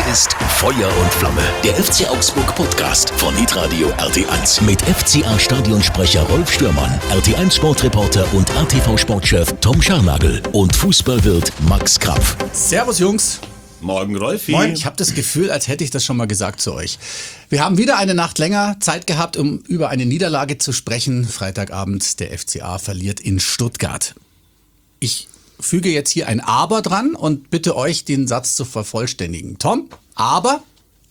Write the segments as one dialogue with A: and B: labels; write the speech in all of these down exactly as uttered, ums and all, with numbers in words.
A: ist Feuer und Flamme, der F C Augsburg Podcast von Hitradio R T eins mit F C A-Stadionsprecher Rolf Stürmann, R T eins Sportreporter und A T V-Sportchef Tom Scharnagl und Fußballwirt Max Krapf.
B: Servus Jungs.
C: Morgen, Rolfi.
B: Moin, ich habe das Gefühl, als hätte ich das schon mal gesagt zu euch. Wir haben wieder eine Nacht länger Zeit gehabt, um über eine Niederlage zu sprechen. Freitagabend, der F C A verliert in Stuttgart. Ich füge jetzt hier ein Aber dran und bitte euch, den Satz zu vervollständigen. Tom, aber?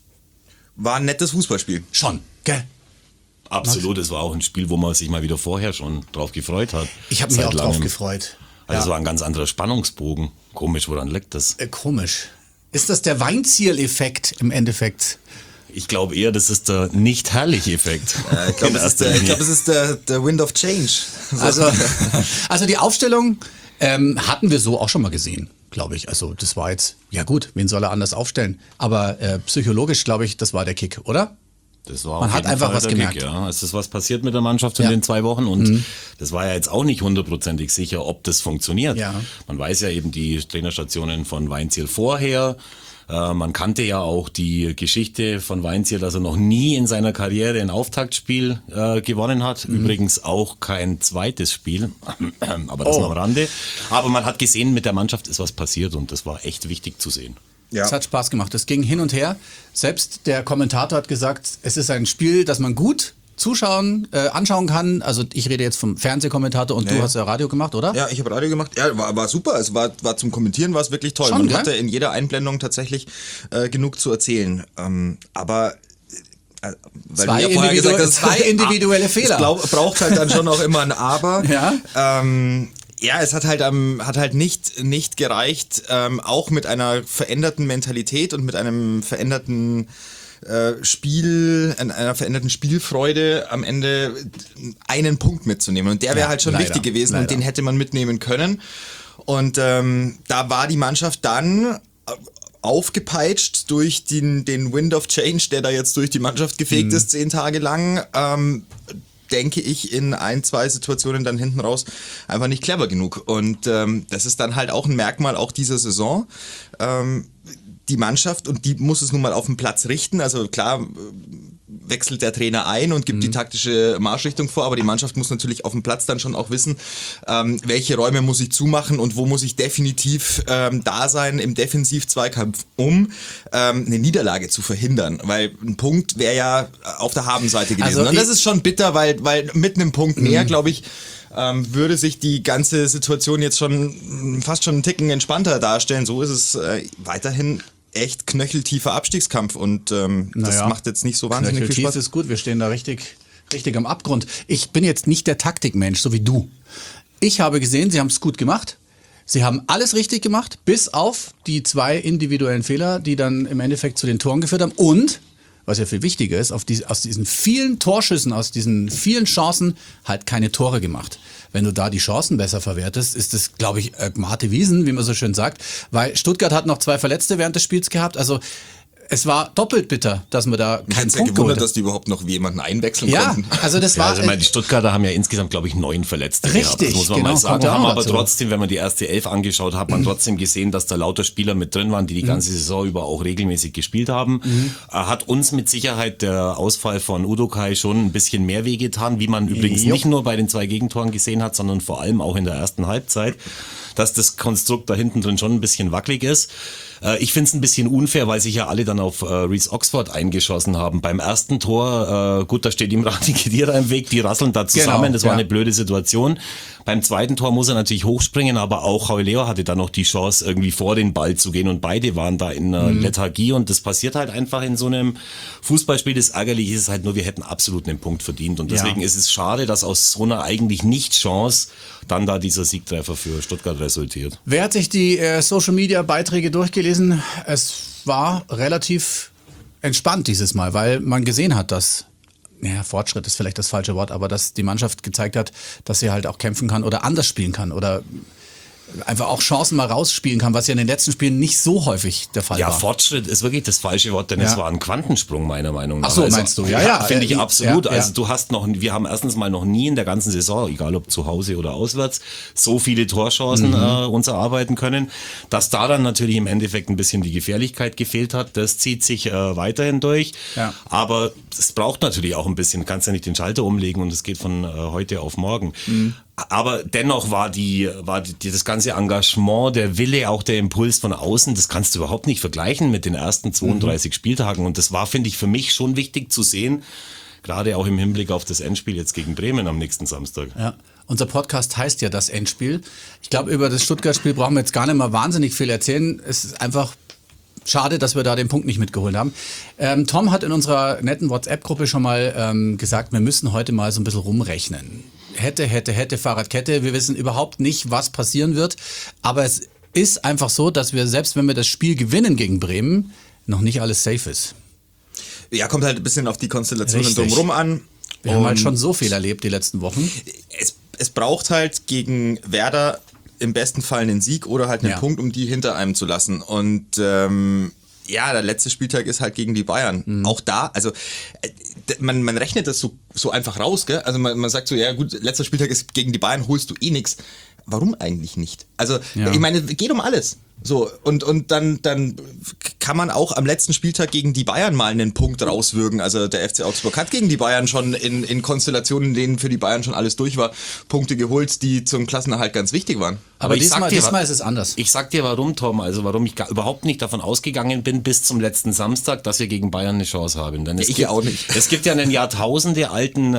D: War ein nettes Fußballspiel.
B: Schon, gell?
C: Absolut, es war auch ein Spiel, wo man sich mal wieder vorher schon drauf gefreut hat.
B: Ich habe mich auch drauf gefreut.
C: Also es war ein ganz anderer Spannungsbogen. Komisch, woran liegt das?
B: Äh, komisch. Ist das der Weinziel-Effekt im Endeffekt?
C: Ich glaube eher, das ist der nicht herrliche Effekt.
D: Äh, ich glaube, es ist, der, ich glaub, es ist der, der Wind of Change. So.
B: Also, also die Aufstellung ähm, hatten wir so auch schon mal gesehen, glaube ich. Also das war jetzt, ja gut, wen soll er anders aufstellen? Aber äh, psychologisch, glaube ich, das war der Kick, oder?
C: Das war
B: Man
C: auf
B: hat
C: jeden
B: einfach
C: Fall
B: was
C: der
B: gemerkt.
C: Kick, ja. Es ist was passiert mit der Mannschaft in
B: Ja.
C: den zwei Wochen und
B: Mhm.
C: das war ja jetzt auch nicht hundertprozentig sicher, ob das funktioniert.
B: Ja.
C: Man weiß ja eben die Trainerstationen von Weinziel vorher. Äh, man kannte ja auch die Geschichte von Weinziel, dass er noch nie in seiner Karriere ein Auftaktspiel äh, gewonnen hat.
B: Mhm.
C: Übrigens auch kein zweites Spiel, aber das
B: Oh.
C: nur am Rande. Aber man hat gesehen, mit der Mannschaft ist was passiert und das war echt wichtig zu sehen.
D: Ja.
B: Es hat Spaß gemacht. Es ging hin und her. Selbst der Kommentator hat gesagt, es ist ein Spiel, das man gut zuschauen, äh, anschauen kann. Also ich rede jetzt vom Fernsehkommentator und
D: Ja,
B: du
D: ja.
B: hast ja Radio gemacht, oder?
D: Ja, ich habe Radio gemacht. Ja, war, war super. Es war, war zum Kommentieren war es wirklich toll.
B: Schon,
D: Man
B: gell?
D: hatte in jeder Einblendung tatsächlich äh, genug zu erzählen. Ähm, aber äh, weil
B: Zwei
D: du ja vorher
B: individu-
D: gesagt hast,
B: zwei individuelle Fehler.
D: Es glaub, braucht halt dann schon auch immer ein Aber.
B: Ja.
D: Ähm, ja, es hat halt, ähm, hat halt nicht, nicht gereicht, ähm, auch mit einer veränderten Mentalität und mit einem veränderten äh, Spiel, einer veränderten Spielfreude am Ende einen Punkt mitzunehmen. Und der wäre
B: Ja,
D: halt schon
B: leider,
D: wichtig gewesen
B: leider.
D: und den hätte man mitnehmen können. Und ähm, da war die Mannschaft dann aufgepeitscht durch den, den Wind of Change, der da jetzt durch die Mannschaft gefegt
B: Mhm.
D: ist, zehn Tage lang, ähm, denke ich, in ein, zwei Situationen dann hinten raus einfach nicht clever genug. Und ähm, das ist dann halt auch ein Merkmal auch dieser Saison. Ähm, die Mannschaft, und die muss es nun mal auf den Platz richten, also klar, wechselt der Trainer ein und gibt
B: Mhm.
D: die taktische Marschrichtung vor, aber die Mannschaft muss natürlich auf dem Platz dann schon auch wissen, ähm, welche Räume muss ich zumachen und wo muss ich definitiv ähm, da sein im Defensiv-Zweikampf, um ähm, eine Niederlage zu verhindern, weil ein Punkt wäre ja auf der Habenseite gewesen.
B: Also
D: und das
B: ich-
D: ist schon bitter, weil, weil mit einem Punkt mehr, glaube ich, ähm, würde sich die ganze Situation jetzt schon mh, fast schon einen Ticken entspannter darstellen. So ist es äh, weiterhin echt knöcheltiefer Abstiegskampf und ähm, das
B: Naja,
D: macht jetzt nicht so wahnsinnig viel
B: Knöcheltief
D: Spaß.
B: ist gut, wir stehen da richtig, richtig am Abgrund. Ich bin jetzt nicht der Taktikmensch, so wie du. Ich habe gesehen, sie haben es gut gemacht. Sie haben alles richtig gemacht, bis auf die zwei individuellen Fehler, die dann im Endeffekt zu den Toren geführt haben. Und, was ja viel wichtiger ist, auf die, aus diesen vielen Torschüssen, aus diesen vielen Chancen halt keine Tore gemacht. Wenn du da die Chancen besser verwertest, ist das, glaube ich, äh, Mate Wiesen, wie man so schön sagt. Weil Stuttgart hat noch zwei Verletzte während des Spiels gehabt. Also es war doppelt bitter, dass man da
D: Mich
B: keinen
D: hat's ja
B: Punkt geholt
D: gewundert,
B: hat.
D: dass die überhaupt noch jemanden einwechseln
B: Ja,
D: konnten.
B: also das
C: Ja,
B: war...
C: also ich meine, die Stuttgarter haben ja insgesamt, glaube ich, neun Verletzte gehabt.
B: Richtig,
C: Das muss man
B: genau,
C: mal sagen.
B: kommt ja auch
C: Haben
B: noch
C: aber
B: dazu.
C: trotzdem, wenn man die erste Elf angeschaut hat, hat man trotzdem gesehen, dass da lauter Spieler mit drin waren, die die ganze Saison über auch regelmäßig gespielt haben. Äh, Hat uns mit Sicherheit der Ausfall von Udokai schon ein bisschen mehr wehgetan, wie man übrigens
B: Jupp.
C: nicht nur bei den zwei Gegentoren gesehen hat, sondern vor allem auch in der ersten Halbzeit, dass das Konstrukt da hinten drin schon ein bisschen wackelig ist. Äh, Ich finde es ein bisschen unfair, weil sich ja alle dann auf äh, Reece Oxford eingeschossen haben. Beim ersten Tor, äh, gut, da steht ihm Rani Khedira im Weg, die rasseln da zusammen,
B: Genau,
C: das war
B: ja.
C: eine blöde Situation. Beim zweiten Tor muss er natürlich hochspringen, aber auch Leo hatte dann noch die Chance, irgendwie vor den Ball zu gehen und beide waren da in einer
B: Mhm.
C: Lethargie und das passiert halt einfach in so einem Fußballspiel. Das Ärgerliche ist halt nur, wir hätten absolut einen Punkt verdient und deswegen
B: Ja.
C: ist es schade, dass aus so einer eigentlich Nicht-Chance dann da dieser Siegtreffer für Stuttgart resultiert.
B: Wer hat sich die äh, Social-Media-Beiträge durchgelesen? Es war relativ entspannt dieses Mal, weil man gesehen hat, dass, ja, Fortschritt ist vielleicht das falsche Wort, aber dass die Mannschaft gezeigt hat, dass sie halt auch kämpfen kann oder anders spielen kann oder einfach auch Chancen mal rausspielen kann, was ja in den letzten Spielen nicht so häufig der Fall
C: Ja,
B: war.
C: Fortschritt ist wirklich das falsche Wort, denn
B: Ja.
C: es war ein Quantensprung meiner Meinung nach.
B: Ach so, meinst du? Ja, ja.
C: Finde ich
B: Äh,
C: absolut.
B: ja, ja.
C: Also du hast noch, wir haben erstens mal noch nie in der ganzen Saison, egal ob zu Hause oder auswärts, so viele Torchancen
B: Mhm.
C: äh, uns erarbeiten können. Dass da dann natürlich im Endeffekt ein bisschen die Gefährlichkeit gefehlt hat, das zieht sich äh, weiterhin durch.
B: Ja.
C: Aber es braucht natürlich auch ein bisschen, du kannst ja nicht den Schalter umlegen und es geht von äh, heute auf morgen.
B: Mhm.
C: Aber dennoch war die, war die, das ganze Engagement, der Wille, auch der Impuls von außen, das kannst du überhaupt nicht vergleichen mit den ersten zweiunddreißig mhm. Spieltagen. Und das war, finde ich, für mich schon wichtig zu sehen, gerade auch im Hinblick auf das Endspiel jetzt gegen Bremen am nächsten Samstag.
B: Ja. Unser Podcast heißt ja das Endspiel. Ich glaube, über das Stuttgart-Spiel brauchen wir jetzt gar nicht mal wahnsinnig viel erzählen. Es ist einfach schade, dass wir da den Punkt nicht mitgeholt haben. Ähm, Tom hat in unserer netten WhatsApp-Gruppe schon mal ähm, gesagt, wir müssen heute mal so ein bisschen rumrechnen. Hätte, hätte, hätte, Fahrradkette. Wir wissen überhaupt nicht, was passieren wird. Aber es ist einfach so, dass wir, selbst wenn wir das Spiel gewinnen gegen Bremen, noch nicht alles safe ist.
D: Ja, kommt halt ein bisschen auf die Konstellationen
B: Richtig.
D: drumherum an.
B: Wir haben halt
D: Und
B: schon so viel erlebt die letzten Wochen.
D: es, es braucht halt gegen Werder im besten Fall einen Sieg oder halt einen
B: Ja.
D: Punkt, um die hinter einem zu lassen. Und ähm, ja, der letzte Spieltag ist halt gegen die Bayern.
B: Mhm.
D: Auch da, also äh, man, man rechnet das so, so einfach raus, gell? Also man, man sagt so, ja gut, letzter Spieltag ist gegen die Bayern, holst du eh nichts. Warum eigentlich nicht? Also
B: Ja.
D: ich meine, geht um alles. So, und, und dann, dann kann man auch am letzten Spieltag gegen die Bayern mal einen Punkt rauswürgen. Also der F C Augsburg hat gegen die Bayern schon in, in Konstellationen, in denen für die Bayern schon alles durch war, Punkte geholt, die zum Klassenerhalt ganz wichtig waren.
B: Aber,
C: ich
B: diesmal,
C: sag dir,
B: diesmal
C: wa-
B: ist es anders.
C: Ich sag dir warum, Tom, also warum ich gar, überhaupt nicht davon ausgegangen bin bis zum letzten Samstag, dass wir gegen Bayern eine Chance haben. Denn es
D: ich
C: gibt,
D: auch nicht.
C: Es gibt ja einen Jahrtausende alten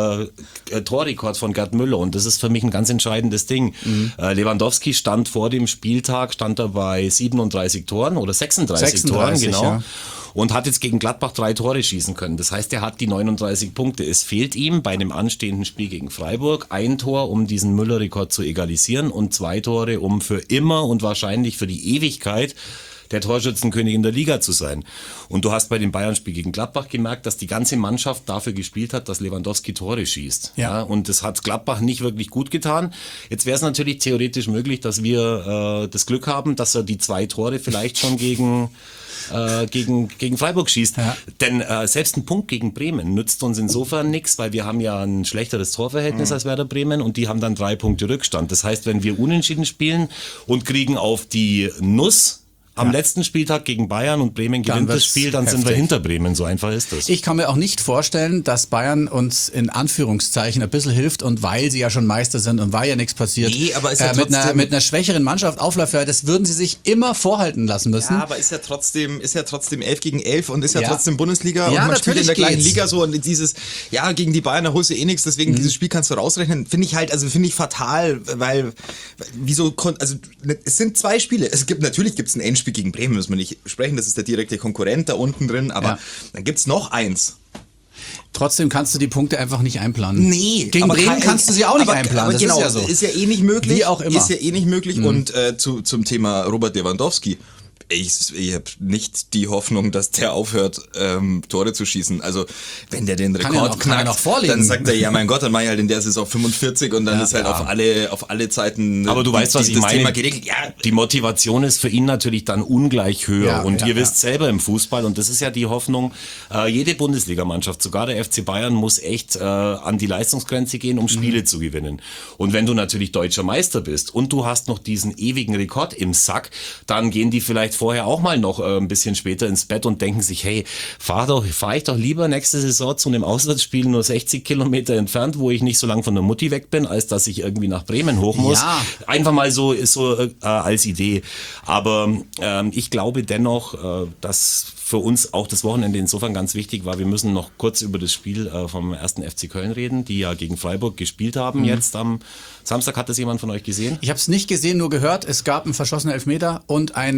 C: äh, Torrekord von Gerd Müller und das ist für mich ein ganz entscheidendes Ding.
B: Mhm.
C: Äh, Lewandowski stand vor dem Spieltag, stand er bei siebenunddreißig Toren oder sechsunddreißig,
B: sechsunddreißig,
C: Toren, genau.
B: ja.
C: Und hat jetzt gegen Gladbach drei Tore schießen können. Das heißt, er hat die neununddreißig Punkte. Es fehlt ihm bei einem anstehenden Spiel gegen Freiburg ein Tor, um diesen Müller-Rekord zu egalisieren und zwei Tore, um für immer und wahrscheinlich für die Ewigkeit der Torschützenkönig in der Liga zu sein. Und du hast bei dem Bayern-Spiel gegen Gladbach gemerkt, dass die ganze Mannschaft dafür gespielt hat, dass Lewandowski Tore schießt.
B: Ja.
C: Ja, und das hat Gladbach nicht wirklich gut getan. Jetzt wäre es natürlich theoretisch möglich, dass wir äh, das Glück haben, dass er die zwei Tore vielleicht schon gegen äh, gegen, gegen Freiburg schießt.
B: Ja.
C: Denn äh, selbst ein Punkt gegen Bremen nützt uns insofern nichts, weil wir haben ja ein schlechteres Torverhältnis
B: Mhm.
C: als Werder Bremen und die haben dann drei Punkte Rückstand. Das heißt, wenn wir unentschieden spielen und kriegen auf die Nuss am letzten Spieltag gegen Bayern und Bremen
B: Dann
C: gewinnt das
B: wird's
C: Spiel, dann sind wir
B: heftig.
C: hinter Bremen. So einfach ist das.
B: Ich kann mir auch nicht vorstellen, dass Bayern uns in Anführungszeichen ein bisschen hilft und weil sie ja schon Meister sind und weil ja nichts passiert,
D: Nee, aber ist ja
B: äh, mit, einer,
D: trotzdem-
B: mit einer schwächeren Mannschaft aufläuft, das würden sie sich immer vorhalten lassen müssen.
D: Ja, aber ist ja trotzdem, ist ja trotzdem elf gegen elf und ist ja,
B: Ja.
D: trotzdem Bundesliga
B: Ja,
D: und man spielt in der
B: natürlich
D: gleichen
B: geht's.
D: Liga so und dieses, ja, gegen die Bayern, da holst du eh nichts, deswegen
B: Mhm.
D: dieses Spiel kannst du rausrechnen, finde ich halt, also finde ich fatal, weil, wieso, kon- also es sind zwei Spiele, es gibt, natürlich gibt es ein Endspiel gegen Bremen, müssen wir nicht sprechen, das ist der direkte Konkurrent da unten drin, aber
B: Ja.
D: dann gibt's noch eins.
B: Trotzdem kannst du die Punkte einfach nicht einplanen.
D: Nee,
B: Gegen
D: aber
B: Bremen
D: kein-
B: kannst du sie auch nicht
D: aber,
B: einplanen.
D: Aber
B: das
D: genau,
B: ist ja so.
D: ist ja eh nicht möglich.
B: Wie auch immer.
D: Ist ja eh nicht möglich.
B: Mhm.
D: Und äh, zu, zum Thema Robert Lewandowski. Ich, ich habe nicht die Hoffnung, dass der aufhört, ähm, Tore zu schießen. Also, wenn der den
B: Kann
D: Rekord
B: ja noch- kann er
D: knackt,
B: noch vorlegen.
D: dann sagt er, ja mein Gott, dann mache ich halt in der Saison fünfundvierzig und dann ist halt
B: ja.
D: auf alle auf alle Zeiten
C: Aber du
D: die,
C: weißt, was
D: die,
C: ich
D: das
C: meine.
D: Thema geregelt. Ja,
C: Die Motivation ist für ihn natürlich dann ungleich höher.
B: Ja,
C: und
B: ja,
C: ihr
B: ja.
C: wisst selber im Fußball, und das ist ja die Hoffnung, äh, jede Bundesligamannschaft, sogar der F C Bayern, muss echt äh, an die Leistungsgrenze gehen, um Spiele
B: Mhm.
C: zu gewinnen. Und wenn du natürlich deutscher Meister bist und du hast noch diesen ewigen Rekord im Sack, dann gehen die vielleicht vorher auch mal noch äh, ein bisschen später ins Bett und denken sich, hey, fahr doch, fahr ich doch lieber nächste Saison zu einem Auswärtsspiel nur sechzig Kilometer entfernt, wo ich nicht so lang von der Mutti weg bin, als dass ich irgendwie nach Bremen hoch muss.
B: Ja.
C: Einfach mal so, so äh, als Idee. Aber ähm, ich glaube dennoch, äh, dass für uns auch das Wochenende insofern ganz wichtig war. Wir müssen noch kurz über das Spiel äh, vom ersten F C Köln reden, die ja gegen Freiburg gespielt haben
B: Mhm.
C: jetzt am Samstag. Hat das jemand von euch gesehen?
B: Ich habe es nicht gesehen, nur gehört. Es gab einen verschossenen Elfmeter und ein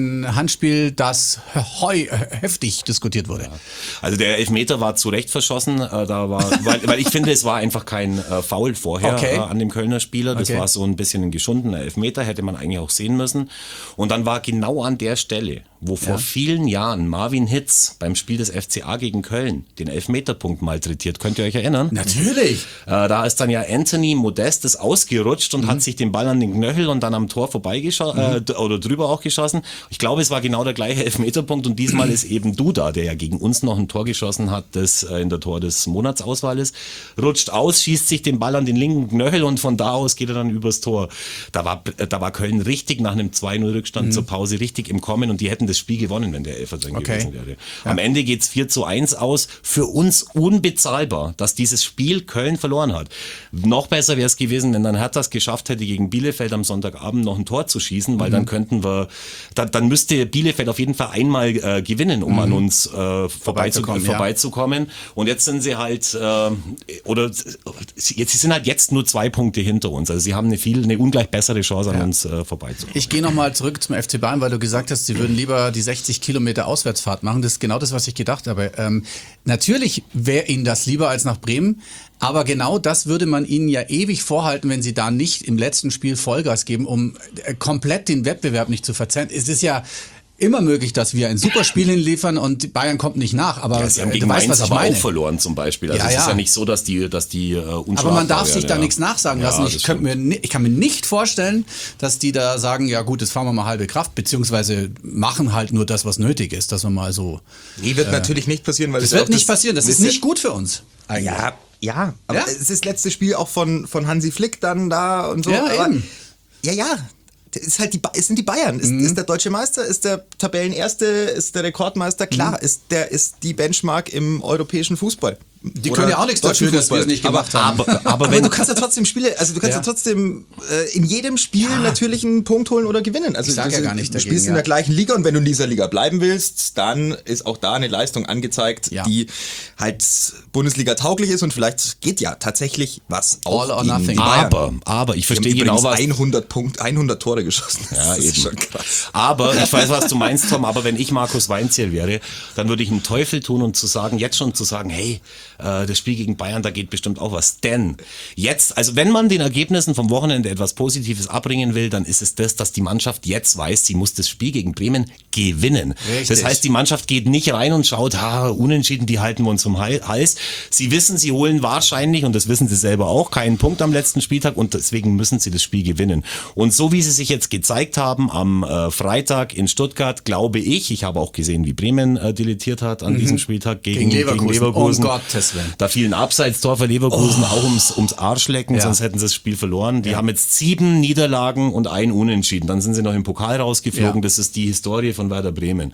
B: Handspiel, das heu, heftig diskutiert wurde.
C: Ja. Also der Elfmeter war zu Recht verschossen, äh, da war, weil, weil ich finde, es war einfach kein äh, Foul vorher
B: Okay.
C: äh, an dem Kölner Spieler. Das
B: Okay.
C: war so ein bisschen ein geschundener Elfmeter, hätte man eigentlich auch sehen müssen. Und dann war genau an der Stelle, wo vor
B: Ja.
C: vielen Jahren Marvin Hitz beim Spiel des F C A gegen Köln den Elfmeterpunkt malträtiert. Könnt ihr euch erinnern?
B: Natürlich.
C: Äh, da ist dann ja Anthony Modestes ausgerutscht und
B: Mhm.
C: hat sich den Ball an den Knöchel und dann am Tor vorbeigeschossen äh, d- oder drüber auch geschossen. Ich glaube, es war genau der gleiche Elfmeterpunkt und diesmal ist eben Duda, der ja gegen uns noch ein Tor geschossen hat, das äh, in der Tor des Monatsauswahl ist, rutscht aus, schießt sich den Ball an den linken Knöchel und von da aus geht er dann übers Tor. Da war, äh, da war Köln richtig nach einem zwei null Rückstand
B: Mhm.
C: zur Pause richtig im Kommen und die hätten das Spiel gewonnen, wenn der Elfer drin
B: Okay.
C: gewesen wäre. Am Ende geht's vier zu eins aus. Für uns unbezahlbar, dass dieses Spiel Köln verloren hat. Noch besser wäre es gewesen, wenn dann Hertha es geschafft hätte, gegen Bielefeld am Sonntagabend noch ein Tor zu schießen, weil
B: Mhm.
C: dann könnten wir, dann, dann müsste Bielefeld auf jeden Fall einmal äh, gewinnen, um
B: Mhm.
C: an uns äh, vorbeizukommen.
B: Vorbeizukommen, ja.
C: vorbeizukommen. Und jetzt sind sie halt, äh, oder jetzt, sie sind halt jetzt nur zwei Punkte hinter uns. Also sie haben eine viel, eine ungleich bessere Chance, an
B: Ja.
C: uns äh, vorbeizukommen.
B: Ich gehe nochmal zurück zum F C Bayern, weil du gesagt hast, sie würden lieber die sechzig Kilometer Auswärtsfahrt machen. Das ist genau das, was ich gedacht habe. Ähm, natürlich wäre ihnen das lieber als nach Bremen, aber genau das würde man ihnen ja ewig vorhalten, wenn sie da nicht im letzten Spiel Vollgas geben, um äh, komplett den Wettbewerb nicht zu verzerren. Es ist ja immer möglich, dass wir ein super Spiel hinliefern und Bayern kommt nicht nach. Aber
C: Ja, sie haben
B: äh,
C: gegen
B: du weißt,
C: Mainz
B: was ich
C: aber
B: meine.
C: auch verloren zum Beispiel. Also
B: Ja,
C: es ist
B: ja.
C: ja nicht so, dass die, dass die äh, unschlagbar
B: Aber man darf sich
C: wären,
B: da
C: ja.
B: nichts nachsagen
C: Ja,
B: lassen.
C: das
B: Ich, könnte mir, ni- ich kann mir nicht vorstellen, dass die da sagen, ja gut, jetzt fahren wir mal halbe Kraft, beziehungsweise machen halt nur das, was nötig ist, dass wir mal so...
D: Nee, wird natürlich nicht passieren, weil
B: Das
D: es
B: wird
D: auch
B: nicht passieren, das ist nicht gut für uns. Eigentlich.
D: Ja, ja, aber
B: Ja?
D: es ist das letzte Spiel auch von, von Hansi Flick dann da und so.
B: Ja,
D: aber,
B: eben.
D: Ja, ja. Das ist halt die, Ba- es sind die Bayern. Ist, ist der deutsche Meister, ist der Tabellenerste, ist der Rekordmeister? Klar, ist der ist die Benchmark im europäischen Fußball.
B: Die
D: Oder
B: können ja auch nichts
D: deutschen
B: dafür, dass wir es
D: Fußball.
B: nicht gemacht
D: aber,
B: haben.
C: Aber, aber
D: Aber
C: wenn
D: du kannst ja trotzdem Spiele, also du kannst ja,
B: Ja.
D: trotzdem äh, in jedem Spiel natürlich einen Punkt holen oder gewinnen. Also
B: Ich sag
D: du,
B: ja gar nicht
D: du
B: dagegen,
D: spielst in
B: ja.
D: der gleichen Liga und wenn du in dieser Liga bleiben willst, dann ist auch da eine Leistung angezeigt,
B: Ja.
D: die halt Bundesliga tauglich ist und vielleicht geht ja tatsächlich was auch
B: All or
D: gegen
B: nothing.
D: die Bayern.
C: aber, aber ich
D: Die haben
C: verstehe genau,
D: übrigens
C: was.
D: hundert Punkt, hundert Tore geschossen.
C: Ja,
D: das ist
C: eben.
D: schon krass.
C: Aber ich weiß, was du meinst, Tom, aber wenn ich Markus Weinzierl wäre, dann würde ich einen Teufel tun und zu sagen, jetzt schon zu sagen, hey, äh, das Spiel gegen Bayern, da geht bestimmt auch was. Denn jetzt, also wenn man den Ergebnissen vom Wochenende etwas Positives abbringen will, dann ist es das, dass die Mannschaft jetzt weiß, sie muss das Spiel gegen Bremen gewinnen.
B: Richtig.
C: Das heißt, die Mannschaft geht nicht rein und schaut, ha, unentschieden, die halten wir uns zum Hals. Sie wissen, sie holen wahrscheinlich, und das wissen sie selber auch, keinen Punkt am letzten Spieltag und deswegen müssen sie das Spiel gewinnen. Und so wie sie sich jetzt gezeigt haben am äh, Freitag in Stuttgart, glaube ich, ich habe auch gesehen, wie Bremen äh, dilettiert hat an diesem Spieltag gegen,
B: Gegen Leverkusen.
C: Gegen Leverkusen.
B: Um Gottes Willen.
C: Da fiel ein Abseitstor für Leverkusen auch ums, ums Arschlecken,
B: Ja.
C: sonst hätten sie das Spiel verloren. Die haben jetzt sieben Niederlagen und ein Unentschieden. Dann sind sie noch im Pokal rausgeflogen.
B: Ja.
C: Das ist die Historie von Werder Bremen.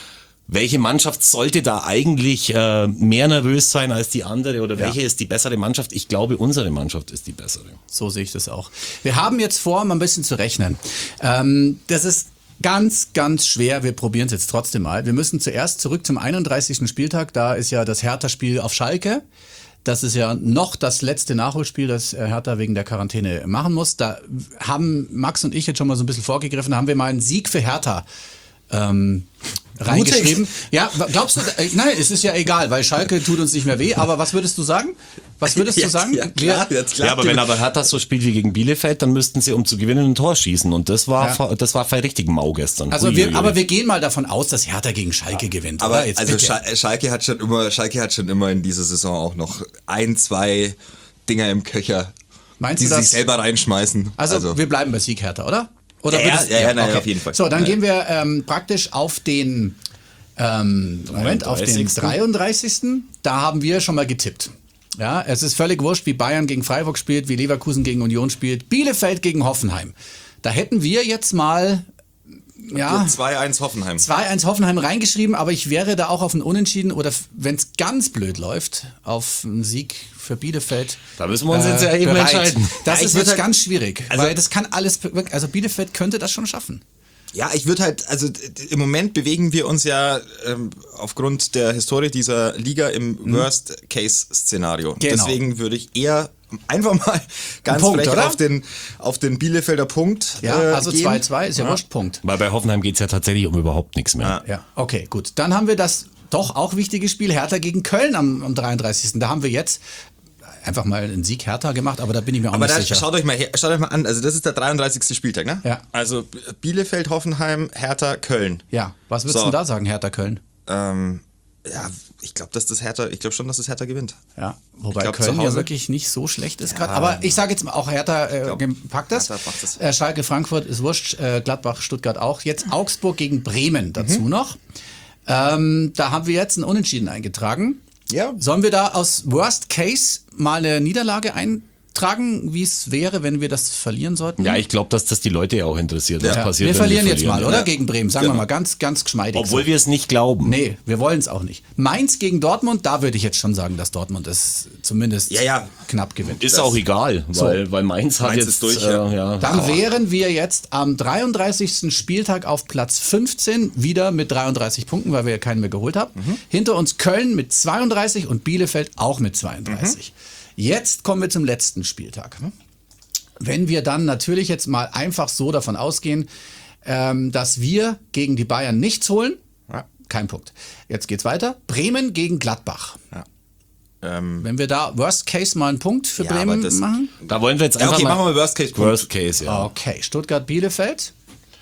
C: Welche Mannschaft sollte da eigentlich äh, mehr nervös sein als die andere oder welche
B: Ja.
C: ist die bessere Mannschaft? Ich glaube, unsere Mannschaft ist die bessere.
B: So sehe ich das auch. Wir haben jetzt vor, mal ein bisschen zu rechnen. Ähm, das ist ganz, ganz schwer. Wir probieren es jetzt trotzdem mal. Wir müssen zuerst zurück zum einunddreißigsten Spieltag. Da ist ja das Hertha-Spiel auf Schalke. Das ist ja noch das letzte Nachholspiel, das Hertha wegen der Quarantäne machen muss. Da haben Max und ich jetzt schon mal so ein bisschen vorgegriffen. Da haben wir mal einen Sieg für Hertha ähm, reingeschrieben. Ja, glaubst du, äh, nein, es ist ja egal, weil Schalke tut uns nicht mehr weh, aber was würdest du sagen? Was würdest du
D: Ja,
B: sagen?
D: ja, klar,
B: Wir-
D: jetzt klar.
C: Ja, aber wenn aber Hertha so spielt wie gegen Bielefeld, dann müssten sie, um zu gewinnen, ein Tor schießen. Und das war,
B: Ja.
C: das war richtig mau gestern.
B: Also
C: Ui,
B: wir,
C: ui, ui.
B: aber wir gehen mal davon aus, dass Hertha gegen Schalke gewinnt.
D: Aber
B: oder? Jetzt
D: also
B: bitte.
D: Schal- Schalke hat schon immer, Schalke hat schon immer in dieser Saison auch noch ein, zwei Dinger im Köcher,
B: Meinst
D: die
B: du
D: sie
B: das?
D: sich selber reinschmeißen.
B: Also, wir bleiben bei Sieg Hertha, oder? Oder
D: Ja, ja,
B: würdest-
D: ja, ja, nein, auf jeden Fall.
B: So, dann
D: Ja.
B: gehen wir ähm, praktisch auf den ähm, Moment, auf den
C: dreiunddreißigsten.
B: dreiunddreißigsten Da haben wir schon mal getippt. Ja, es ist völlig wurscht, wie Bayern gegen Freiburg spielt, wie Leverkusen gegen Union spielt, Bielefeld gegen Hoffenheim. Da hätten wir jetzt mal ja,
D: zwei eins Hoffenheim.
B: zwei eins Hoffenheim reingeschrieben, aber ich wäre da auch auf einen Unentschieden oder wenn es ganz blöd läuft, auf einen Sieg für Bielefeld.
C: Da müssen wir uns jetzt ja eben
B: bereit.
C: entscheiden.
B: Das
D: Ja,
B: ist
D: ich würd
B: jetzt
D: halt-
B: ganz schwierig,
D: Also-
B: weil das kann alles, wirklich- also Bielefeld könnte das schon schaffen.
D: Ja, ich würde halt, also d- d- im Moment bewegen wir uns ja ähm, aufgrund der Historie dieser Liga im Worst-Case-Szenario.
B: Genau.
D: Deswegen würde ich eher einfach mal ganz
B: Punkt,
D: frech
B: oder?
D: auf den, auf den Bielefelder Punkt
B: Ja,
D: äh,
B: also
D: gehen.
B: zwei zwei ist ja,
D: Ja.
B: wurscht, Punkt.
C: Weil bei Hoffenheim geht es ja tatsächlich um überhaupt nichts mehr.
B: Ja, okay, gut. Dann haben wir das doch auch wichtige Spiel Hertha gegen Köln am, am dreiunddreißigsten Da haben wir jetzt einfach mal einen Sieg Hertha gemacht, aber da bin ich mir auch
D: Aber
B: nicht
D: da,
B: sicher.
D: schaut euch mal her, schaut euch mal an, also das ist der dreiunddreißigste Spieltag, ne?
B: Ja.
D: Also Bielefeld, Hoffenheim, Hertha, Köln.
B: Ja, was würdest
D: So.
B: du denn da sagen, Hertha Köln?
D: Ähm, ja, ich glaube, dass das Hertha, ich glaube schon, dass das Hertha gewinnt.
B: Ja, wobei
D: Ich glaub,
B: Köln
D: zu
B: ja
D: Hause-
B: wirklich nicht so schlecht ist gerade. Aber ich sage jetzt mal, auch Hertha äh,
D: glaub,
B: packt das.
D: Hertha packt das.
B: Äh, Schalke, Frankfurt ist wurscht, äh, Gladbach, Stuttgart auch. Jetzt Augsburg gegen Bremen dazu
D: Mhm.
B: noch. Ähm, da haben wir jetzt ein Unentschieden eingetragen.
D: Ja.
B: Sollen wir da aus Worst Case mal eine Niederlage eintragen, wie es wäre, wenn wir das verlieren sollten?
C: Ja, ich glaube, dass das die Leute ja auch interessiert. Was
B: Ja,
C: passiert,
B: wir
C: wenn
B: verlieren jetzt
C: verlieren,
B: mal,
C: ja.
B: oder? Gegen Bremen, sagen wir
D: Genau.
B: mal ganz, ganz geschmeidig.
C: Obwohl
B: so.
C: wir es nicht glauben.
B: Nee, wir wollen es auch nicht. Mainz gegen Dortmund, da würde ich jetzt schon sagen, dass Dortmund es zumindest
D: Ja, ja.
B: knapp gewinnt.
C: Ist auch egal, weil, weil Mainz hat
D: Mainz
C: jetzt
D: ist durch,
C: äh,
D: ja.
C: ja.
B: Dann wären wir jetzt am dreiunddreißigsten Spieltag auf Platz fünfzehn, wieder mit dreiunddreißig Punkten, weil wir ja keinen mehr geholt haben.
D: Mhm.
B: Hinter uns Köln mit zweiunddreißig und Bielefeld auch mit zweiunddreißig.
D: Mhm.
B: Jetzt kommen wir zum letzten Spieltag. Wenn wir dann natürlich jetzt mal einfach so davon ausgehen, ähm, dass wir gegen die Bayern nichts holen,
D: Ja.
B: kein Punkt. Jetzt geht's weiter. Bremen gegen Gladbach.
D: Ähm,
B: Wenn wir da Worst Case mal einen Punkt für
D: Ja,
B: Bremen
D: aber das-
B: machen.
C: Da wollen wir jetzt
D: ja,
C: einfach
D: okay,
C: mal...
D: machen wir mal Worst Case.
C: Worst Case, ja.
B: Okay, Stuttgart, Bielefeld.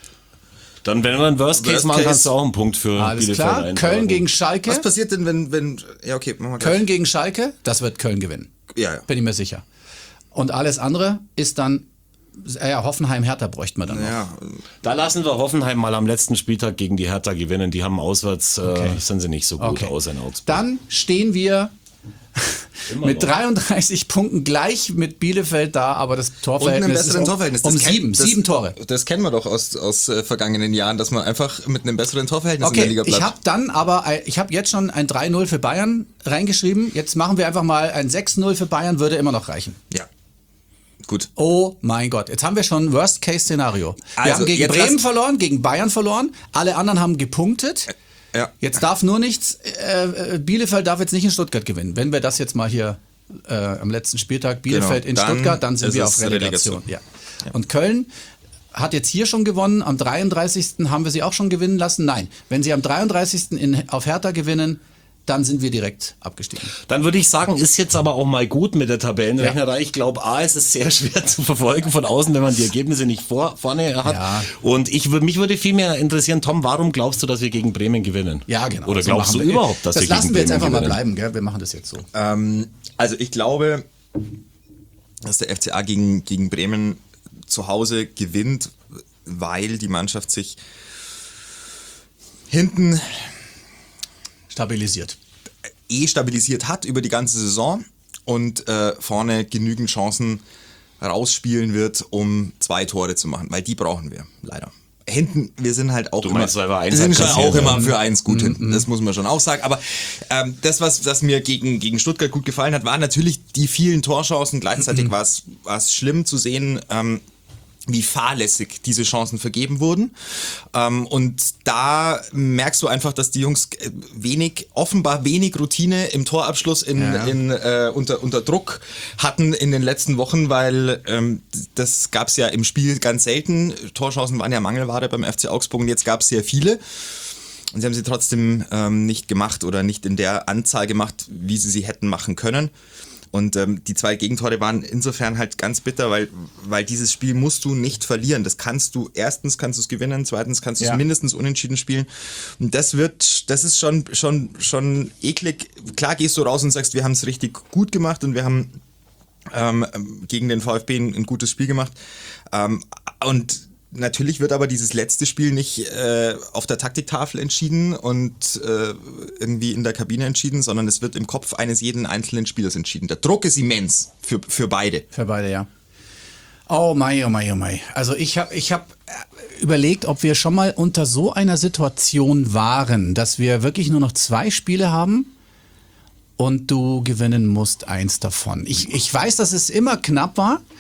C: Dann, wenn wir einen Worst Case
D: Worst
C: machen,
D: Case.
C: kannst du auch einen Punkt für
B: Alles
C: Bielefeld
B: klar.
C: eintragen.
B: Köln gegen Schalke.
D: Was passiert denn, wenn, wenn, ja okay, machen wir gleich.
B: Köln gegen Schalke, das wird Köln gewinnen.
D: Ja, ja.
B: Bin ich mir sicher. Und alles andere ist dann, äh, ja, Hoffenheim, Hertha bräuchte man dann noch.
D: Ja,
C: Da lassen wir Hoffenheim mal am letzten Spieltag gegen die Hertha gewinnen. Die haben auswärts,
B: Okay.
C: äh, sind sie nicht so gut
B: Okay.
C: aus in Augsburg.
B: Dann stehen wir
C: Immer
B: mit
C: noch.
B: dreiunddreißig Punkten gleich mit Bielefeld da, aber das
D: und einem
B: Torverhältnis
D: besseren
B: ist um,
D: Torverhältnis.
B: um
D: Das kennt-
B: sieben,
D: das,
B: sieben Tore.
D: Das kennen wir doch aus, aus äh, vergangenen Jahren, dass man einfach mit einem besseren Torverhältnis in der
B: Okay,
D: Liga bleibt.
B: ich habe dann aber, ein- ich habe jetzt schon ein drei null für Bayern reingeschrieben. Jetzt machen wir einfach mal ein sechs null für Bayern, würde immer noch reichen.
D: ja. Gut.
B: Oh mein Gott, jetzt haben wir schon ein Worst-Case-Szenario. Wir
D: Also,
B: haben gegen
D: jetzt
B: Bremen
D: lass-
B: verloren, gegen Bayern verloren, alle anderen haben gepunktet.
D: Ja.
B: Jetzt darf nur nichts, äh, äh, Bielefeld darf jetzt nicht in Stuttgart gewinnen. Wenn wir das jetzt mal hier äh, am letzten Spieltag, Bielefeld
D: Genau,
B: in
D: dann
B: Stuttgart, dann sind
D: ist
B: wir
D: es
B: auf Relegation.
D: Relegation.
B: Ja. Und Köln hat jetzt hier schon gewonnen, am dreiunddreißigsten haben wir sie auch schon gewinnen lassen. Nein, wenn sie am dreiunddreißigsten in, auf Hertha gewinnen, dann sind wir direkt abgestiegen.
C: Dann würde ich sagen, ist jetzt aber auch mal gut mit der Tabellenrechnerei. Ich glaube, A, es ist sehr schwer zu verfolgen von außen, wenn man die Ergebnisse nicht vor, vorne hat.
B: Ja.
C: Und ich, wür- mich würde viel mehr interessieren, Tom, warum glaubst du, dass wir gegen Bremen gewinnen?
B: Ja, genau.
C: Oder
B: so
C: glaubst du
B: machen wir.
C: überhaupt, dass
B: das
C: wir
B: lassen
C: gegen
B: wir jetzt
C: Bremen
B: einfach mal
C: gewinnen?
B: bleiben, gell? Wir machen das jetzt so.
D: Ähm, also ich glaube, dass der F C A gegen, gegen Bremen zu Hause gewinnt, weil die Mannschaft sich hinten
B: Stabilisiert.
D: eh stabilisiert hat über die ganze Saison und äh, vorne genügend Chancen rausspielen wird, um zwei Tore zu machen, weil die brauchen wir leider. Hinten, wir sind halt auch
C: Du
D: immer,
C: meinst, weil wir eins
D: wir sind schon
C: abkassieren,
D: auch
C: ja.
D: immer für eins gut hinten, das muss man schon auch sagen. Aber ähm, das, was, was mir gegen, gegen Stuttgart gut gefallen hat, waren natürlich die vielen Torchancen. Gleichzeitig war es war es schlimm zu sehen, ähm, wie fahrlässig diese Chancen vergeben wurden. Ähm, und da merkst du einfach, dass die Jungs äh, wenig, offenbar wenig Routine im Torabschluss in,
B: Ja.
D: in, äh, unter, unter Druck hatten in den letzten Wochen, weil ähm, das gab es ja im Spiel ganz selten. Torchancen waren ja Mangelware beim F C Augsburg und jetzt gab es sehr viele. Und sie haben sie trotzdem ähm, nicht gemacht oder nicht in der Anzahl gemacht, wie sie sie hätten machen können. Und ähm, die zwei Gegentore waren insofern halt ganz bitter, weil, weil dieses Spiel musst du nicht verlieren. Das kannst du, erstens kannst du es gewinnen, zweitens kannst du es
B: Ja.
D: mindestens unentschieden spielen. Und das wird, das ist schon, schon, schon eklig. Klar gehst du raus und sagst, wir haben es richtig gut gemacht und wir haben ähm, gegen den VfB ein, ein gutes Spiel gemacht. Ähm, und natürlich wird aber dieses letzte Spiel nicht äh, auf der Taktiktafel entschieden und äh, irgendwie in der Kabine entschieden, sondern es wird im Kopf eines jeden einzelnen Spielers entschieden. Der Druck ist immens für, für beide.
B: Für beide, ja. Oh mei, oh mei, oh mei. Also ich habe ich hab überlegt, ob wir schon mal unter so einer Situation waren, dass wir wirklich nur noch zwei Spiele haben und du gewinnen musst eins davon. Ich, ich weiß, dass es immer knapp war,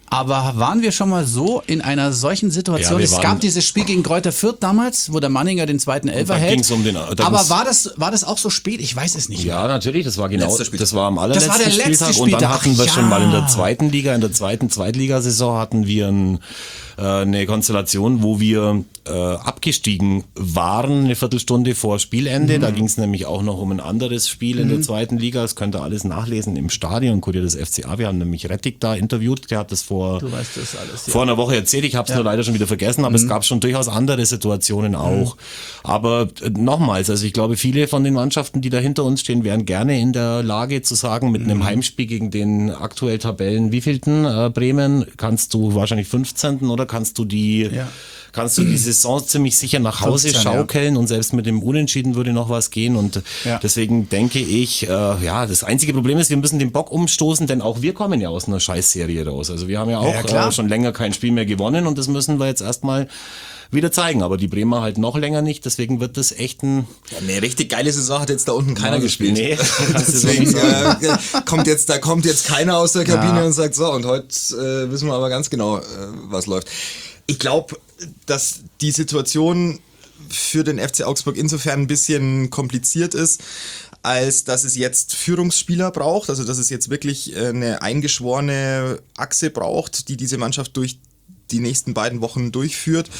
B: Aber waren wir schon mal so in einer solchen Situation?
C: Ja, wir
B: es
C: waren-
B: gab dieses Spiel gegen Greuther Fürth damals, wo der Manninger den zweiten Elfer
C: Da
B: hält.
C: ging's um den- da
B: Aber
C: ging's-
B: war das, war das auch so spät? Ich weiß es nicht mehr.
C: Ja, natürlich, das war genau,
D: Letzter Spieltag.
C: das war am allerletzten
B: Das war der letzte
C: Spieltag und dann
B: Spieltag.
C: hatten wir
B: Ach
C: schon
B: ja.
C: mal in der zweiten Liga, in der zweiten Zweitligasaison hatten wir ein, äh, eine Konstellation, wo wir äh, abgestiegen waren, eine Viertelstunde vor Spielende.
B: Mhm.
C: Da ging es nämlich auch noch um ein anderes Spiel in der zweiten Liga. Das könnt ihr alles nachlesen im Stadion, Kurier des F C A. Wir haben nämlich Rettig da interviewt, der hat das vor,
B: Du weißt das alles, ja.
C: vor einer Woche erzählt. Ich habe es nur leider schon wieder vergessen, aber es gab schon durchaus andere Situationen auch. Aber äh, nochmals, also ich glaube, viele von den Mannschaften, die da hinter uns stehen, wären gerne in der Lage zu sagen, mit einem Heimspiel gegen den aktuell Tabellen wievielten äh, Bremen, kannst du wahrscheinlich fünfzehnten oder kannst du die
B: Ja.
C: kannst du die Saison ziemlich sicher nach Hause
B: fünfzehn,
C: schaukeln und selbst mit dem Unentschieden würde noch was gehen und
B: Ja.
C: deswegen denke ich, äh, ja, das einzige Problem ist, wir müssen den Bock umstoßen, denn auch wir kommen ja aus einer Scheißserie raus. Also wir haben ja auch
B: Ja, klar.
C: äh, schon länger kein Spiel mehr gewonnen und das müssen wir jetzt erstmal wieder zeigen. Aber die Bremer halt noch länger nicht, deswegen wird das echt ein...
D: Ja, eine richtig geile Saison hat jetzt da unten keiner
C: Ja,
D: gespielt.
C: nee, kannst du so
D: Deswegen
C: nicht sagen.
D: äh, kommt jetzt, da kommt jetzt keiner aus der Kabine
B: Ja.
D: und sagt, so, und heute äh, wissen wir aber ganz genau, äh, was läuft. Ich glaube, dass die Situation für den F C Augsburg insofern ein bisschen kompliziert ist, als dass es jetzt Führungsspieler braucht, also dass es jetzt wirklich äh, eine eingeschworene Achse braucht, die diese Mannschaft durch die nächsten beiden Wochen durchführt.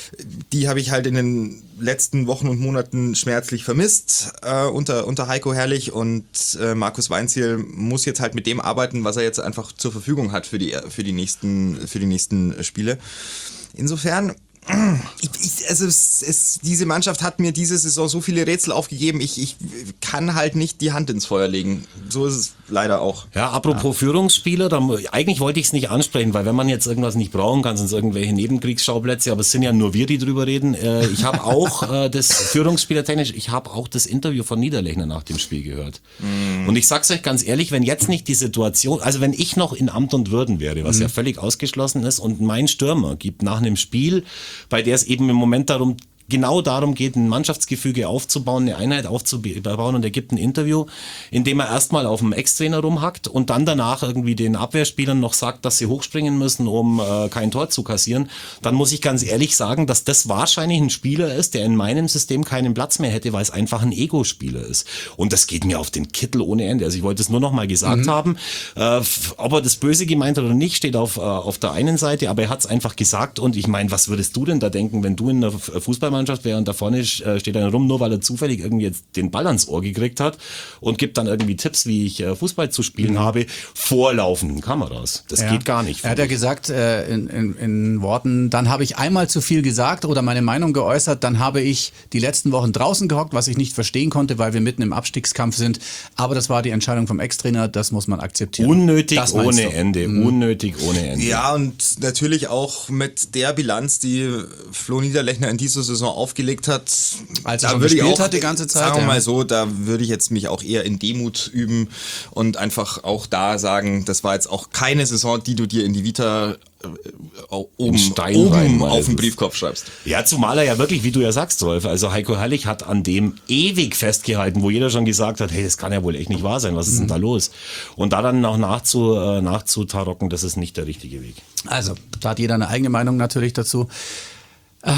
D: Die habe ich halt in den letzten Wochen und Monaten schmerzlich vermisst äh, unter, unter Heiko Herrlich und äh, Markus Weinzierl muss jetzt halt mit dem arbeiten, was er jetzt einfach zur Verfügung hat für die, für die, nächsten, für die nächsten Spiele. Insofern, ich, ich, also es, es, diese Mannschaft hat mir diese Saison so viele Rätsel aufgegeben, ich, ich kann halt nicht die Hand ins Feuer legen. So ist es leider auch.
C: Ja, apropos Führungsspieler, da, eigentlich wollte ich es nicht ansprechen, weil wenn man jetzt irgendwas nicht brauchen kann, sind es irgendwelche Nebenkriegsschauplätze, aber es sind ja nur wir, die drüber reden. Äh, ich habe auch äh, das Führungsspielertechnisch, ich habe auch das Interview von Niederlechner nach dem Spiel gehört. Mm. Und ich sag's euch ganz ehrlich, wenn jetzt nicht die Situation, also wenn ich noch in Amt und Würden wäre, was mm. ja völlig ausgeschlossen ist, und mein Stürmer gibt nach einem Spiel, bei der es eben im Moment darum genau darum geht, ein Mannschaftsgefüge aufzubauen, eine Einheit aufzubauen, und er gibt ein Interview, in dem er erstmal auf dem Ex-Trainer rumhackt und dann danach irgendwie den Abwehrspielern noch sagt, dass sie hochspringen müssen, um äh, kein Tor zu kassieren, dann muss ich ganz ehrlich sagen, dass das wahrscheinlich ein Spieler ist, der in meinem System keinen Platz mehr hätte, weil es einfach ein Ego-Spieler ist. Und das geht mir auf den Kittel ohne Ende. Also ich wollte es nur noch mal gesagt mhm. haben. Äh, ob er das Böse gemeint hat oder nicht, steht auf, äh, auf der einen Seite, aber er hat es einfach gesagt, und ich meine, was würdest du denn da denken, wenn du in einer Fußballmannschaft wäre und da vorne steht einer rum, nur weil er zufällig irgendwie jetzt den Ball ans Ohr gekriegt hat und gibt dann irgendwie Tipps, wie ich Fußball zu spielen mhm. habe, vor laufenden Kameras. Das
B: ja.
C: geht gar nicht.
B: Er hat ja gesagt äh, in, in, in Worten, dann habe ich einmal zu viel gesagt oder meine Meinung geäußert, dann habe ich die letzten Wochen draußen gehockt, was ich nicht verstehen konnte, weil wir mitten im Abstiegskampf sind. Aber das war die Entscheidung vom Ex-Trainer, das muss man akzeptieren.
C: Unnötig
B: das meinst
C: ohne
B: du?
C: Ende,
B: Mhm.
C: unnötig ohne Ende.
D: Ja, und natürlich auch mit der Bilanz, die Flo Niederlechner in dieser Saison aufgelegt hat.
B: Als er
D: da
B: schon
D: würde ich
B: gespielt
D: auch,
B: hat die ganze Zeit,
D: sagen wir
B: ja.
D: mal so, da würde ich jetzt mich auch eher in Demut üben und einfach auch da sagen, das war jetzt auch keine Saison, die du dir in die Vita äh, oben,
C: Stein
D: oben
C: reinmalst.
D: auf den Briefkopf schreibst.
C: Ja, zumal er ja wirklich, wie du ja sagst, Rolf, also Heiko Herrlich hat an dem ewig festgehalten, wo jeder schon gesagt hat, hey, das kann ja wohl echt nicht wahr sein, was ist denn da los? Und da dann noch nachzu, äh, nachzutarocken, das ist nicht der richtige Weg.
B: Also, da hat jeder eine eigene Meinung natürlich dazu. Äh,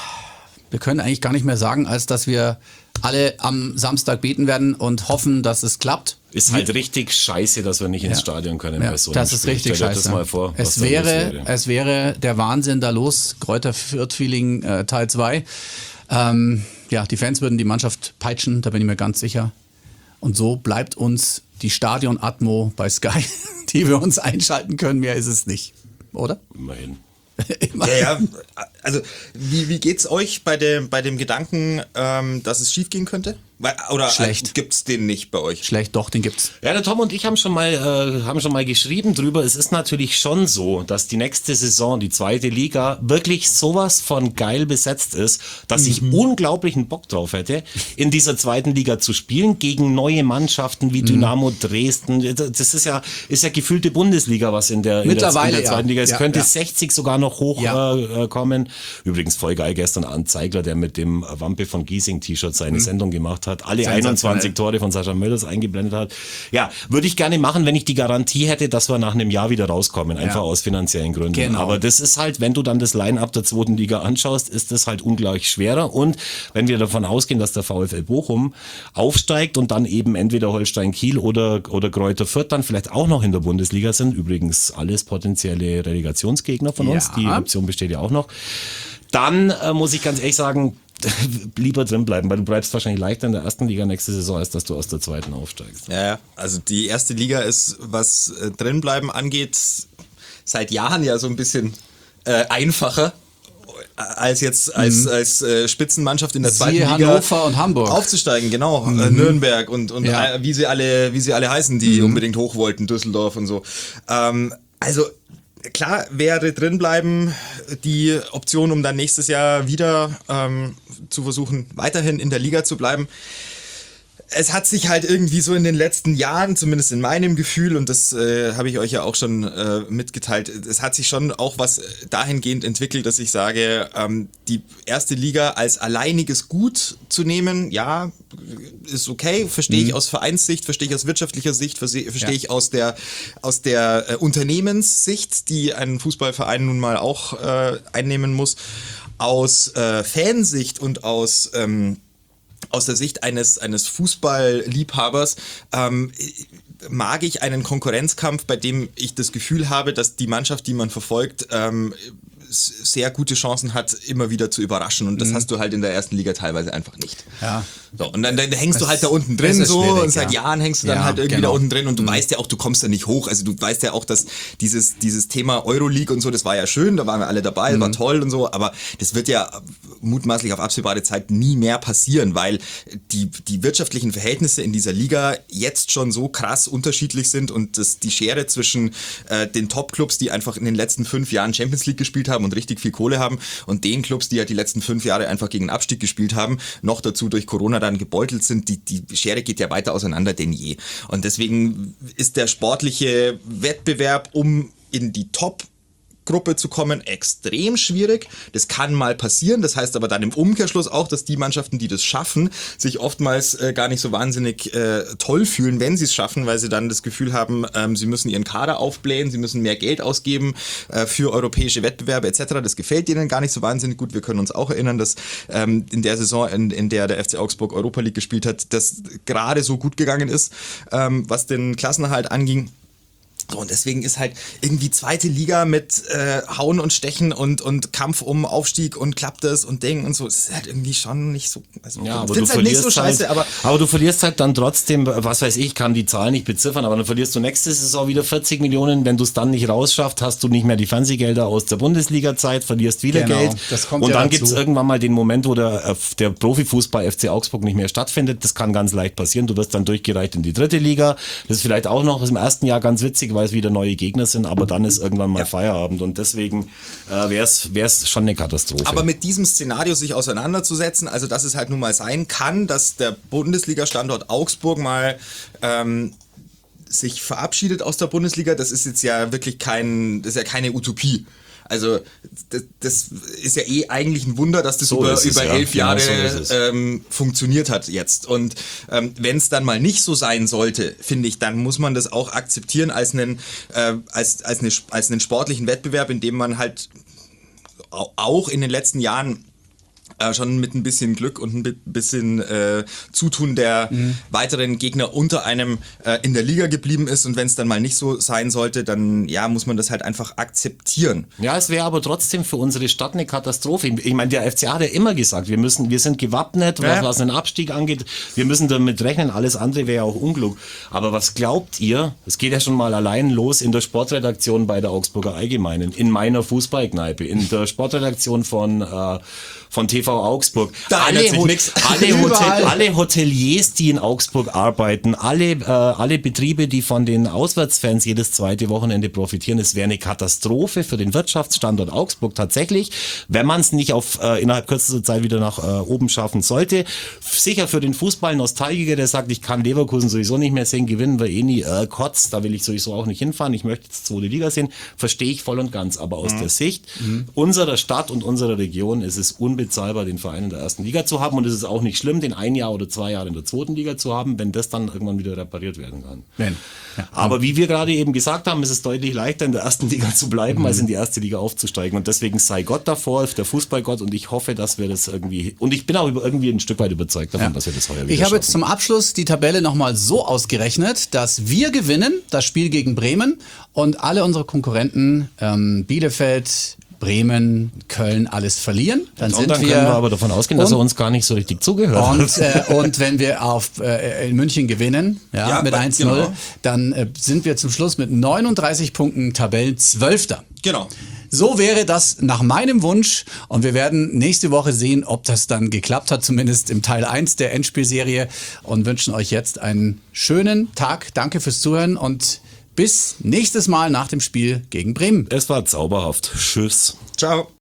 B: wir können eigentlich gar nicht mehr sagen, als dass wir alle am Samstag beten werden und hoffen, dass es klappt.
C: Ist halt richtig scheiße, dass wir nicht ins
B: Ja.
C: Stadion können.
B: Ja,
C: bei so einem
B: das ist
C: Spiel.
B: richtig
C: Stell dir
B: scheiße.
C: das mal vor, was
B: es,
C: da los
B: wäre,
C: wäre.
B: es wäre der Wahnsinn da los. Greuther Fürth-Feeling äh, Teil zwei. Ähm, ja, die Fans würden die Mannschaft peitschen, da bin ich mir ganz sicher. Und so bleibt uns die Stadion-Atmo bei Sky, die wir uns einschalten können. Mehr ist es nicht, oder?
C: Immerhin.
B: Immer.
D: Ja, ja, also wie, wie geht's euch bei dem, bei dem Gedanken, ähm, dass es schief gehen könnte? Weil, oder
B: Schlecht.
D: Äh, gibt's den nicht bei euch?
B: Schlecht, doch, den gibt's.
C: Ja, der Tom und ich haben schon mal äh, haben schon mal geschrieben drüber. Es ist natürlich schon so, dass die nächste Saison, die zweite Liga, wirklich sowas von geil besetzt ist, dass ich unglaublichen Bock drauf hätte, in dieser zweiten Liga zu spielen gegen neue Mannschaften wie Dynamo Dresden. Das ist ja ist ja gefühlte Bundesliga, was in der, in der, in
B: Mittlerweile,
C: der zweiten
B: ja.
C: Liga ist. Es
B: Ja,
C: könnte
B: ja.
C: sechzig sogar noch noch hochkommen.
B: Ja.
C: Äh, kommen. Übrigens voll geil gestern an Zeigler, der mit dem Wampe von Giesing T-Shirt seine mhm. Sendung gemacht hat, alle einundzwanzig Tore von Sascha Mölders eingeblendet hat. Ja, würde ich gerne machen, wenn ich die Garantie hätte, dass wir nach einem Jahr wieder rauskommen, einfach ja. aus finanziellen Gründen. Genau. Aber das ist halt, wenn du dann das Line-Up der zweiten Liga anschaust, ist das halt ungleich schwerer. Und wenn wir davon ausgehen, dass der VfL Bochum aufsteigt und dann eben entweder Holstein Kiel oder, oder Greuther Fürth dann vielleicht auch noch in der Bundesliga sind, übrigens alles potenzielle Relegationsgegner von uns, ja. die Option besteht ja auch noch, dann äh, muss ich ganz ehrlich sagen, lieber drin bleiben, weil du bleibst wahrscheinlich leichter in der ersten Liga nächste Saison, als dass du aus der zweiten aufsteigst.
D: Ja, also die erste Liga ist, was äh, drinbleiben angeht, seit Jahren ja so ein bisschen äh, einfacher als jetzt als, mhm. als äh, Spitzenmannschaft in der zweiten
B: Siehe
D: Liga
B: Hannover und Hamburg
D: aufzusteigen, genau, mhm. äh, Nürnberg und, und ja. äh, wie sie alle wie sie alle heißen, die mhm. unbedingt hoch wollten, Düsseldorf und so. Ähm, also klar wäre drinbleiben die Option, um dann nächstes Jahr wieder ähm, zu versuchen, weiterhin in der Liga zu bleiben. Es hat sich halt irgendwie so in den letzten Jahren, zumindest in meinem Gefühl, und das äh, habe ich euch ja auch schon äh, mitgeteilt, es hat sich schon auch was dahingehend entwickelt, dass ich sage, ähm, die erste Liga als alleiniges Gut zu nehmen, ja, ist okay, verstehe mhm. ich aus Vereinssicht, verstehe ich aus wirtschaftlicher Sicht, verstehe ja. ich aus der, aus der äh, Unternehmenssicht, die ein Fußballverein nun mal auch äh, einnehmen muss, aus äh, Fansicht und aus... Ähm, Aus der Sicht eines, eines Fußballliebhabers ähm, mag ich einen Konkurrenzkampf, bei dem ich das Gefühl habe, dass die Mannschaft, die man verfolgt, ähm, sehr gute Chancen hat, immer wieder zu überraschen. Und das mhm. hast du halt in der ersten Liga teilweise einfach nicht.
B: Ja.
D: So, und dann, dann hängst das, du halt da unten drin so und seit ja. Jahren hängst du dann ja, halt irgendwie genau. da unten drin und du mhm. weißt ja auch, du kommst da nicht hoch. Also du weißt ja auch, dass dieses, dieses Thema Euroleague und so, das war ja schön, da waren wir alle dabei, mhm. war toll und so, aber das wird ja mutmaßlich auf absehbare Zeit nie mehr passieren, weil die, die wirtschaftlichen Verhältnisse in dieser Liga jetzt schon so krass unterschiedlich sind und das, die Schere zwischen äh, den Top-Clubs, die einfach in den letzten fünf Jahren Champions League gespielt haben und richtig viel Kohle haben und den Clubs, die ja die letzten fünf Jahre einfach gegen Abstieg gespielt haben, noch dazu durch Corona dann gebeutelt sind, die, die Schere geht ja weiter auseinander denn je. Und deswegen ist der sportliche Wettbewerb um in die Top Gruppe zu kommen, extrem schwierig. Das kann mal passieren. Das heißt aber dann im Umkehrschluss auch, dass die Mannschaften, die das schaffen, sich oftmals äh, gar nicht so wahnsinnig äh, toll fühlen, wenn sie es schaffen, weil sie dann das Gefühl haben, ähm, sie müssen ihren Kader aufblähen, sie müssen mehr Geld ausgeben äh, für europäische Wettbewerbe et cetera. Das gefällt ihnen gar nicht so wahnsinnig gut. Wir können uns auch erinnern, dass ähm, in der Saison, in, in der der F C Augsburg Europa League gespielt hat, das gerade so gut gegangen ist, ähm, was den Klassenerhalt anging. So, und deswegen ist halt irgendwie zweite Liga mit äh, Hauen und Stechen und, und Kampf um Aufstieg und klappt das und Ding und so, das ist halt irgendwie schon nicht so, also
C: ja,
D: ich
C: finde
D: es halt nicht so scheiße,
C: halt,
D: aber...
C: Aber du verlierst halt dann trotzdem, was weiß ich, kann die Zahl nicht beziffern, aber dann verlierst du nächste Saison wieder vierzig Millionen, wenn du es dann nicht rausschaffst, hast du nicht mehr die Fernsehgelder aus der Bundesliga-Zeit, verlierst wieder
B: genau,
C: Geld
B: das kommt
C: und
B: ja
C: dann
B: dazu.
C: gibt es irgendwann mal den Moment, wo der, der Profifußball F C Augsburg nicht mehr stattfindet, das kann ganz leicht passieren, du wirst dann durchgereicht in die dritte Liga, das ist vielleicht auch noch im ersten Jahr ganz witzig, weil es wieder neue Gegner sind, aber dann ist irgendwann mal ja. Feierabend und deswegen äh, wäre es schon eine Katastrophe.
D: Aber mit diesem Szenario sich auseinanderzusetzen, also dass es halt nun mal sein kann, dass der Bundesliga-Standort Augsburg mal ähm, sich verabschiedet aus der Bundesliga, das ist jetzt ja wirklich kein, das ist ja keine Utopie. Also das, das ist ja eh eigentlich ein Wunder, dass das so über, es, über ja. elf Jahre genau so ähm, funktioniert hat jetzt. Und ähm, wenn es dann mal nicht so sein sollte, finde ich, dann muss man das auch akzeptieren als einen, äh, als, als, eine, als einen sportlichen Wettbewerb, in dem man halt auch in den letzten Jahren äh, schon mit ein bisschen Glück und ein bisschen äh, Zutun der mhm. weiteren Gegner unter einem äh, in der Liga geblieben ist. Und wenn es dann mal nicht so sein sollte, dann ja, muss man das halt einfach akzeptieren.
C: Ja, es wäre aber trotzdem für unsere Stadt eine Katastrophe. Ich meine, der F C A hat ja immer gesagt, wir müssen, wir sind gewappnet, ja. was, was den Abstieg angeht. Wir müssen damit rechnen, alles andere wäre ja auch Unglück. Aber was glaubt ihr, es geht ja schon mal allein los in der Sportredaktion bei der Augsburger Allgemeinen, in meiner Fußballkneipe, in der Sportredaktion von, äh, von T V V Augsburg.
D: Da
C: alle,
D: ändert sich
C: Ho-
D: nix.
C: alle, Hotel,
B: Überall.
C: alle Hoteliers, die in Augsburg arbeiten, alle, äh, alle Betriebe, die von den Auswärtsfans jedes zweite Wochenende profitieren, es wäre eine Katastrophe für den Wirtschaftsstandort Augsburg tatsächlich, wenn man es nicht auf äh, innerhalb kürzester Zeit wieder nach äh, oben schaffen sollte. Sicher für den Fußball-Nostalgiker, der sagt, ich kann Leverkusen sowieso nicht mehr sehen, gewinnen wir eh nie, äh, Kotz, da will ich sowieso auch nicht hinfahren, ich möchte jetzt zweite Liga sehen, verstehe ich voll und ganz, aber aus mhm. der Sicht mhm. unserer Stadt und unserer Region ist es unbezahlbar, den Verein in der ersten Liga zu haben und es ist auch nicht schlimm, den ein Jahr oder zwei Jahre in der zweiten Liga zu haben, wenn das dann irgendwann wieder repariert werden kann.
B: Wenn. Ja.
C: Aber wie wir gerade eben gesagt haben, ist es deutlich leichter in der ersten Liga zu bleiben, mhm. als in die erste Liga aufzusteigen und deswegen sei Gott davor, der Fußballgott und ich hoffe, dass wir das irgendwie, und ich bin auch irgendwie ein Stück weit überzeugt davon, ja. dass wir das heuer wieder
B: Ich habe jetzt
C: schaffen.
B: zum Abschluss die Tabelle nochmal so ausgerechnet, dass wir gewinnen, das Spiel gegen Bremen und alle unsere Konkurrenten, ähm, Bielefeld, Bremen, Köln, alles verlieren. Dann
C: und
B: sind
C: dann
B: wir,
C: können wir aber davon ausgehen, dass er uns gar nicht so richtig zugehört hat.
B: Und, äh, und wenn wir auf, äh, in München gewinnen, ja,
D: Ja,
B: mit eins null,
D: genau.
B: dann äh, sind wir zum Schluss mit neununddreißig Punkten Tabellenzwölfter.
D: Genau.
B: So wäre das nach meinem Wunsch und wir werden nächste Woche sehen, ob das dann geklappt hat, zumindest im Teil eins der Endspielserie und wünschen euch jetzt einen schönen Tag. Danke fürs Zuhören und bis nächstes Mal nach dem Spiel gegen Bremen.
C: Es war zauberhaft. Tschüss.
D: Ciao.